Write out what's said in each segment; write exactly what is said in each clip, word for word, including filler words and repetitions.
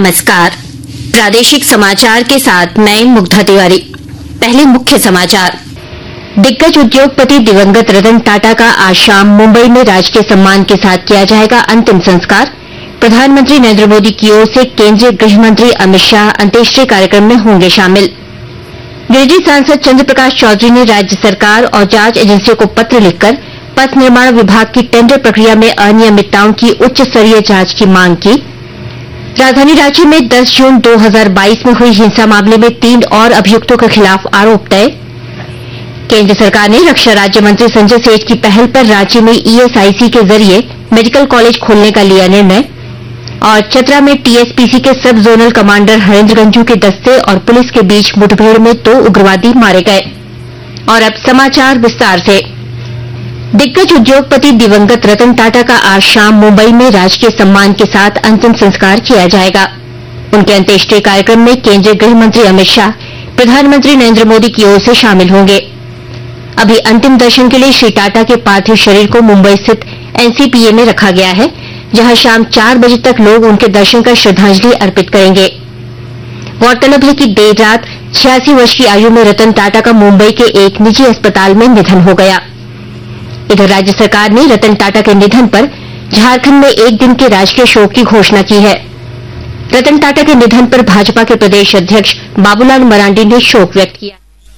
नमस्कार। प्रादेशिक समाचार के साथ मैं मुग्धा तिवारी। पहले मुख्य समाचार। दिग्गज उद्योगपति दिवंगत रतन टाटा का आज शाम मुंबई में राजकीय सम्मान के साथ किया जाएगा अंतिम संस्कार। प्रधानमंत्री नरेंद्र मोदी की ओर से केंद्रीय गृह मंत्री अमित शाह अंत्येष्टि कार्यक्रम में होंगे शामिल। गिरिडीह सांसद चंद्र प्रकाश चौधरी ने राज्य सरकार और जांच एजेंसियों को पत्र लिखकर पथ निर्माण विभाग की टेंडर प्रक्रिया में अनियमितताओं की उच्च स्तरीय जांच की मांग की। राजधानी रांची में दस जून दो हज़ार बाईस में हुई हिंसा मामले में तीन और अभियुक्तों के खिलाफ आरोप तय। केंद्र सरकार ने रक्षा राज्य मंत्री संजय सेठ की पहल पर रांची में ईएसआईसी के जरिए मेडिकल कॉलेज खोलने का लिया निर्णय। और चतरा में टीएसपीसी के सब जोनल कमांडर हरेंद्र गंजू के दस्ते और पुलिस के बीच मुठभेड़ में दो उग्रवादी मारे गए। और अब समाचार विस्तार से। दिग्गज उद्योगपति दिवंगत रतन टाटा का आज शाम मुंबई में राजकीय सम्मान के साथ अंतिम संस्कार किया जाएगा। उनके अंत्येष्टि कार्यक्रम में केंद्रीय गृह मंत्री अमित शाह प्रधानमंत्री नरेंद्र मोदी की ओर से शामिल होंगे। अभी अंतिम दर्शन के लिए श्री टाटा के पार्थिव शरीर को मुंबई स्थित एनसीपीए में रखा गया है, जहां शाम चार बजे तक लोग उनके दर्शन कर श्रद्धांजलि अर्पित करेंगे। गौरतलब है कि देर रात छियासी वर्ष की आयु में रतन टाटा का मुंबई के एक निजी अस्पताल में निधन हो गया। इधर राज्य सरकार ने रतन टाटा के निधन पर झारखंड में एक दिन के राजकीय शोक की घोषणा की है। रतन टाटा के निधन पर भाजपा के प्रदेश अध्यक्ष बाबूलाल मरांडी ने शोक व्यक्त किया।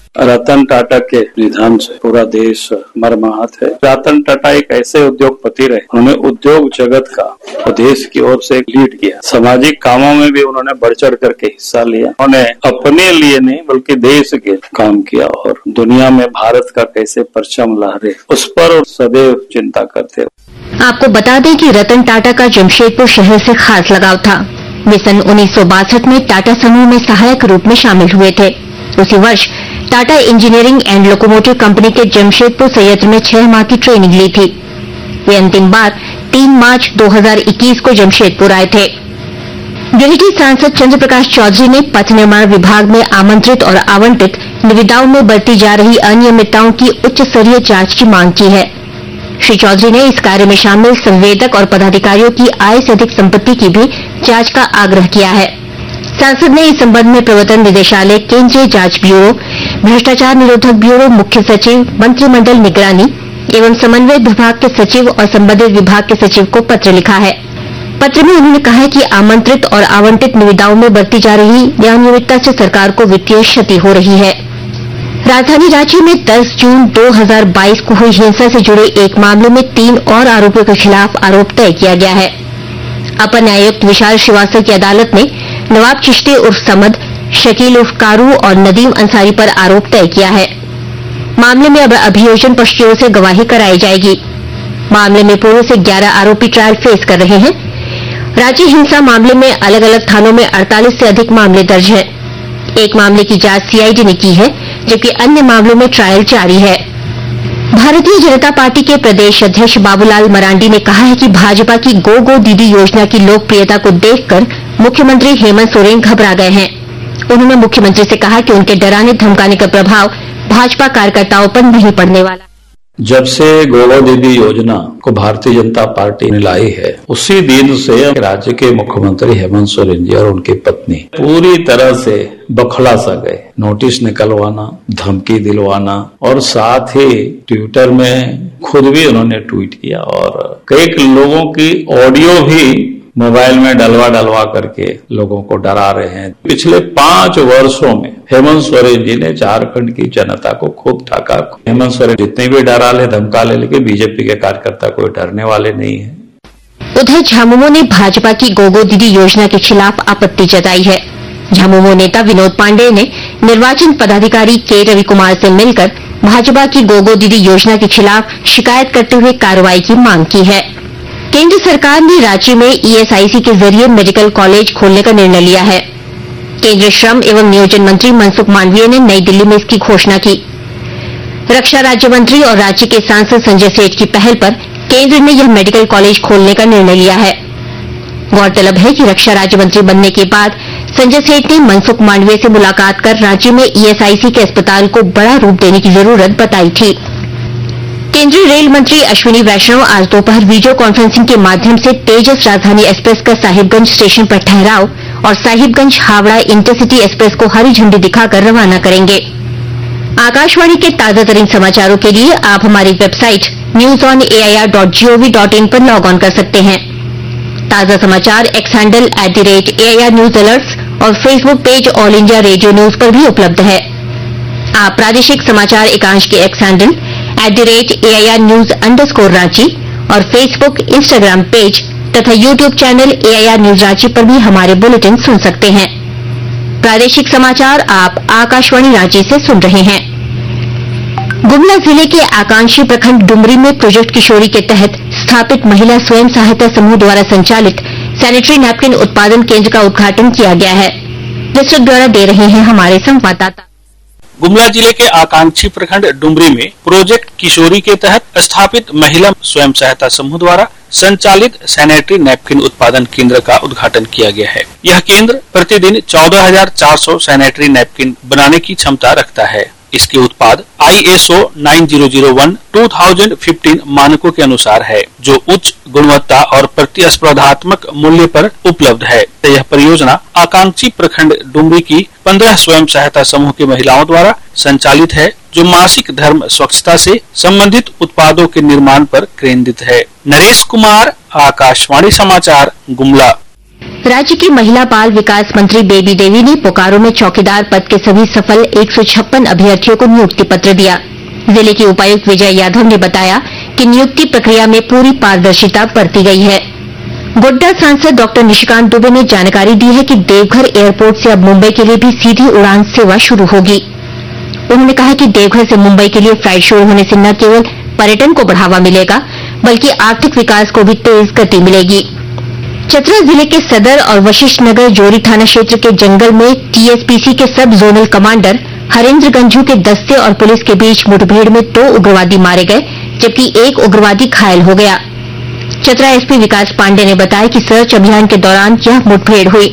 रतन टाटा के निधन से पूरा देश मर्माहत है। रतन टाटा एक ऐसे उद्योगपति रहे, उन्होंने उद्योग जगत का और देश की ओर से लीड किया। सामाजिक कामों में भी उन्होंने बढ़ चढ़ करके हिस्सा लिया। उन्होंने अपने लिए नहीं बल्कि देश के काम किया और दुनिया में भारत का कैसे परचम लहरे उस पर सदैव चिंता करते। आपको बता दें कि रतन टाटा का जमशेदपुर शहर से खास लगाव था। वे सन उन्नीस सौ बासठ में टाटा समूह में सहायक रूप में शामिल हुए थे। उसी वर्ष Tata engineering and locomotive company के जमशेदपुर संयंत्र में छह माह की ट्रेनिंग ली थी। वे अंतिम बार तीन मार्च दो हज़ार इक्कीस को जमशेदपुर आए थे। गिरिडीह सांसद चंद्र प्रकाश चौधरी ने पथ निर्माण विभाग में आमंत्रित और आवंटित निविदाओं में बरती जा रही अनियमितताओं की उच्च स्तरीय जांच की मांग की है। श्री चौधरी ने इस कार्य में शामिल संवेदक और पदाधिकारियों की आय से अधिक संपत्ति की भी जांच का आग्रह किया है। सांसद ने इस संबंध में प्रवर्तन निदेशालय, केंद्रीय जांच ब्यूरो, भ्रष्टाचार निरोधक ब्यूरो, मुख्य सचिव, मंत्रिमंडल निगरानी एवं समन्वय विभाग के सचिव और संबंधित विभाग के सचिव को पत्र लिखा है। पत्र में उन्होंने कहा है कि आमंत्रित और आवंटित निविदाओं में बरती जा रही अनियमितता से सरकार को वित्तीय क्षति हो रही है। राजधानी रांची में दस जून दो हज़ार बाईस को हुई हिंसा से जुड़े एक मामले में तीन और आरोपियों के खिलाफ आरोप तय किया गया है। अपर न्यायायुक्त विशाल श्रीवास्तव की अदालत ने नवाब चिश्ती उर्फ समद, शकील उर्फ कारू और नदीम अंसारी पर आरोप तय किया है। मामले में अब अभियोजन पक्ष की ओर से गवाही कराई जाएगी। मामले में पूर्व से ग्यारह आरोपी ट्रायल फेस कर रहे हैं। रांची हिंसा मामले में अलग अलग थानों में अड़तालीस से अधिक मामले दर्ज हैं। एक मामले की जांच सीआईडी ने की है, जबकि अन्य मामलों में ट्रायल जारी है। भारतीय जनता पार्टी के प्रदेश अध्यक्ष बाबूलाल मरांडी ने कहा है कि भाजपा की गो गो दीदी योजना की लोकप्रियता को देखकर मुख्यमंत्री हेमंत सोरेन घबरा गए हैं। उन्होंने मुख्यमंत्री से कहा कि उनके डराने धमकाने का प्रभाव भाजपा कार्यकर्ताओं पर नहीं पड़ने वाला। जब से गोगो दीदी योजना को भारतीय जनता पार्टी ने लाई है, उसी दिन से राज्य के मुख्यमंत्री हेमंत सोरेन जी और उनकी पत्नी पूरी तरह से बौखला सा गए। नोटिस निकलवाना, धमकी दिलवाना और साथ ही ट्विटर में खुद भी उन्होंने ट्वीट किया और कई लोगों की ऑडियो भी मोबाइल में डलवा डलवा करके लोगों को डरा रहे हैं। पिछले पांच वर्षों में हेमंत सोरेन जी ने झारखंड की जनता को खूब ठगा। हेमंत सोरेन जितने भी डरा ले धमका ले, लेकिन बीजेपी के कार्यकर्ता कोई डरने वाले नहीं है। उधर झामुमो ने भाजपा की गोगो दीदी योजना के खिलाफ आपत्ति जताई है। झामुमो नेता विनोद पांडेय ने निर्वाचन पदाधिकारी के रवि कुमार से मिलकर भाजपा की गोगो दीदी योजना के खिलाफ शिकायत करते हुए कार्रवाई की मांग की है। केंद्र सरकार ने रांची में ईएसआईसी के जरिए मेडिकल कॉलेज खोलने का निर्णय लिया है। केंद्रीय श्रम एवं नियोजन मंत्री मनसुख मांडविया ने नई दिल्ली में इसकी घोषणा की। रक्षा राज्य मंत्री और राज्य के सांसद संजय सेठ की पहल पर केंद्र ने यह मेडिकल कॉलेज खोलने का निर्णय लिया है। गौरतलब है कि रक्षा राज्य मंत्री बनने के बाद संजय सेठ ने मनसुख मांडविया से मुलाकात कर रांची में ईएसआईसी के अस्पताल को बड़ा रूप देने की जरूरत बताई थी। केंद्रीय रेल मंत्री अश्विनी वैष्णव आज दोपहर वीडियो कॉन्फ्रेंसिंग के माध्यम से तेजस राजधानी एक्सप्रेस का साहिबगंज स्टेशन पर ठहराव और साहिबगंज हावड़ा इंटरसिटी एक्सप्रेस को हरी झंडी दिखाकर रवाना करेंगे। आकाशवाणी के ताजा तरीन समाचारों के लिए आप हमारी website news on A I R dot G O V dot in पर लॉग ऑन कर सकते हैं। ताजा समाचार X handle at the rate A I R news alerts और Facebook page all India radio news पर भी उपलब्ध है। आप प्रादेशिक समाचार एकांश के X handle at the rate A I R news underscore Ranchi और फेसबुक, इंस्टाग्राम पेज तथा YouTube channel A I R news Ranchi पर भी हमारे बुलेटिन सुन सकते हैं। प्रादेशिक समाचार आप आकाशवाणी रांची से सुन रहे हैं। गुमला जिले के आकांक्षी प्रखंड डुमरी में प्रोजेक्ट किशोरी के तहत स्थापित महिला स्वयं सहायता समूह द्वारा संचालित सैनिटरी नैपकिन उत्पादन केंद्र का उद्घाटन किया गया है। विस्तृत ब्यौरा दे रहे हैं हमारे संवाददाता। गुमला जिले के आकांक्षी प्रखंड डुमरी में प्रोजेक्ट किशोरी के तहत स्थापित महिला स्वयं सहायता समूह द्वारा संचालित सैनिटरी नैपकिन उत्पादन केंद्र का उद्घाटन किया गया है। यह केंद्र प्रतिदिन चौदह हजार चार सौ सैनिटरी नैपकिन बनाने की क्षमता रखता है। इसके उत्पाद I S O nine thousand one दो हज़ार पंद्रह मानकों के अनुसार है, जो उच्च गुणवत्ता और प्रतिस्पर्धात्मक मूल्य पर उपलब्ध है। यह परियोजना आकांक्षी प्रखंड डुमरी की पंद्रह स्वयं सहायता समूह की महिलाओं द्वारा संचालित है, जो मासिक धर्म स्वच्छता से संबंधित उत्पादों के निर्माण पर केंद्रित है। नरेश कुमार, आकाशवाणी समाचार, गुमला। राज्य की महिला बाल विकास मंत्री बेबी देवी ने बोकारो में चौकीदार पद के सभी सफल एक सौ छप्पन अभ्यर्थियों को नियुक्ति पत्र दिया। जिले की उपायुक्त विजय यादव ने बताया कि नियुक्ति प्रक्रिया में पूरी पारदर्शिता बरती गई है। गोड्डा सांसद डॉक्टर निशिकांत दुबे ने जानकारी दी है कि देवघर एयरपोर्ट से अब मुंबई के लिए भी सीधी उड़ान सेवा शुरू होगी। उन्होंने कहा कि देवघर से मुंबई के लिए फ्लाइट शुरू होने से न केवल पर्यटन को बढ़ावा मिलेगा, बल्कि आर्थिक विकास को भी तेज गति मिलेगी। चतरा जिले के सदर और वशिष्ठ नगर जोरी थाना क्षेत्र के जंगल में टी एस पी सी के सब जोनल कमांडर हरेंद्र गंझू के दस्ते और पुलिस के बीच मुठभेड़ में दो उग्रवादी मारे गए, जबकि एक उग्रवादी घायल हो गया। चतरा एस पी विकास पांडे ने बताया कि सर्च अभियान के दौरान यह मुठभेड़ हुई।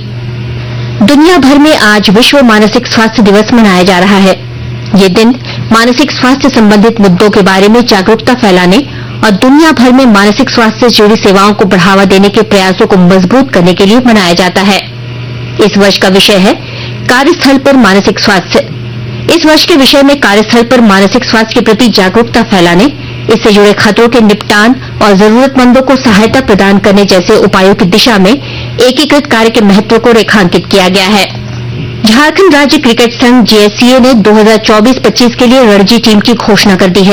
दुनिया भर में आज विश्व मानसिक स्वास्थ्य दिवस मनाया जा रहा है। ये दिन मानसिक स्वास्थ्य संबंधित मुद्दों के बारे में जागरूकता फैलाने और दुनिया भर में मानसिक स्वास्थ्य से जुड़ी सेवाओं को बढ़ावा देने के प्रयासों को मजबूत करने के लिए मनाया जाता है। इस वर्ष का विषय है कार्यस्थल पर मानसिक स्वास्थ्य। इस वर्ष के विषय में कार्यस्थल पर मानसिक स्वास्थ्य के प्रति जागरूकता फैलाने, इससे जुड़े खतरों के निपटान और जरूरतमंदों को सहायता प्रदान करने जैसे उपायों की दिशा में एकीकृत कार्य के महत्व को रेखांकित किया गया है। झारखंड राज्य क्रिकेट संघ जे एस सी ए ने दो हज़ार चौबीस पच्चीस के लिए रणजी टीम की घोषणा कर दी है।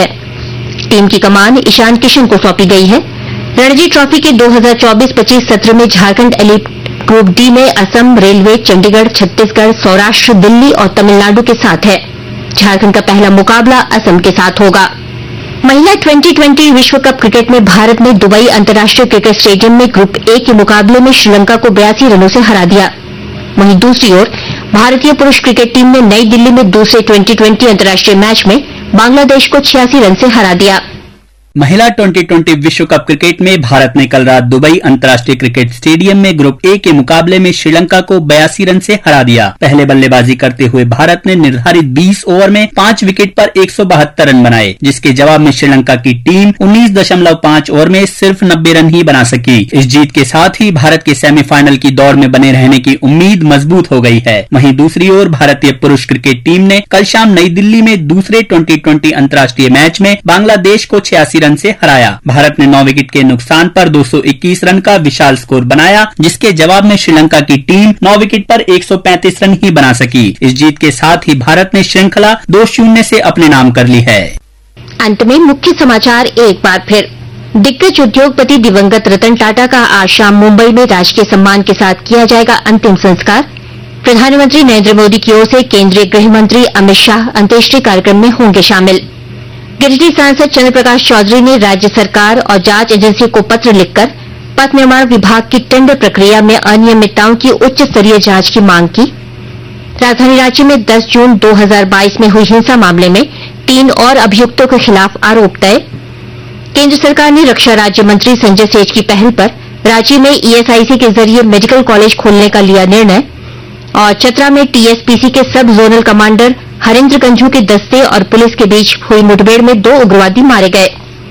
टीम की कमान ईशान किशन को सौंपी गई है। रणजी ट्रॉफी के दो हज़ार चौबीस पच्चीस सत्र में झारखंड एलीट ग्रुप डी में असम, रेलवे, चंडीगढ़, छत्तीसगढ़, सौराष्ट्र, दिल्ली और तमिलनाडु के साथ है। झारखंड का पहला मुकाबला असम के साथ होगा। महिला ट्वेंटी ट्वेंटी विश्व कप क्रिकेट में भारत ने दुबई अंतर्राष्ट्रीय क्रिकेट स्टेडियम में ग्रुप ए के मुकाबले में श्रीलंका को बयासी रनों से हरा दिया। वहीं दूसरी ओर भारतीय पुरुष क्रिकेट टीम ने नई दिल्ली में दूसरे ट्वेंटी ट्वेंटी अंतर्राष्ट्रीय मैच में बांग्लादेश को छियासी रन से हरा दिया। महिला ट्वेंटी ट्वेंटी विश्व कप क्रिकेट में भारत ने कल रात दुबई अंतर्राष्ट्रीय क्रिकेट स्टेडियम में ग्रुप ए के मुकाबले में श्रीलंका को बयासी रन से हरा दिया। पहले बल्लेबाजी करते हुए भारत ने निर्धारित बीस ओवर में पांच विकेट पर एक सौ बहत्तर रन बनाए, जिसके जवाब में श्रीलंका की टीम उन्नीस दशमलव पांच ओवर में सिर्फ नब्बे रन ही बना सकी। इस जीत के साथ ही भारत के सेमीफाइनल की दौड़ में बने रहने की उम्मीद मजबूत हो गई है। वहीं दूसरी ओर भारतीय पुरुष क्रिकेट टीम ने कल शाम नई दिल्ली में दूसरे ट्वेंटी ट्वेंटी अंतर्राष्ट्रीय मैच में बांग्लादेश को छियासी रन से हराया। भारत ने नौ विकेट के नुकसान पर दो सौ इक्कीस रन का विशाल स्कोर बनाया, जिसके जवाब में श्रीलंका की टीम नौ विकेट पर एक सौ पैंतीस रन ही बना सकी। इस जीत के साथ ही भारत ने श्रृंखला दो शून्य से अपने नाम कर ली है। अंत में मुख्य समाचार एक बार फिर। दिग्गज उद्योगपति दिवंगत रतन टाटा का आज शाम मुंबई में राजकीय सम्मान के साथ किया जाएगा अंतिम संस्कार। प्रधानमंत्री नरेंद्र मोदी की ओर से केंद्रीय गृह मंत्री अमित शाह अंत्येष्टि कार्यक्रम में होंगे शामिल। गिरिडीह सांसद चंद्र प्रकाश चौधरी ने राज्य सरकार और जांच एजेंसी को पत्र लिखकर पथ निर्माण विभाग की टेंडर प्रक्रिया में अनियमितताओं की उच्च स्तरीय जांच की मांग की। राजधानी रांची में दस जून दो हज़ार बाईस में हुई हिंसा मामले में तीन और अभियुक्तों के खिलाफ आरोप तय। केंद्र सरकार ने रक्षा राज्य मंत्री संजय सेठ की पहल पर रांची में ई एस आई सी के जरिए मेडिकल कॉलेज खोलने का लिया निर्णय। और चतरा में टी एस पी सी के सब जोनल कमांडर हरेंद्र गंझू के दस्ते और पुलिस के बीच हुई मुठभेड़ में दो उग्रवादी मारे गए।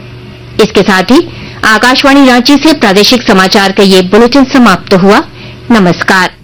इसके साथ ही आकाशवाणी रांची से प्रादेशिक समाचार का ये बुलेटिन समाप्त हुआ। नमस्कार।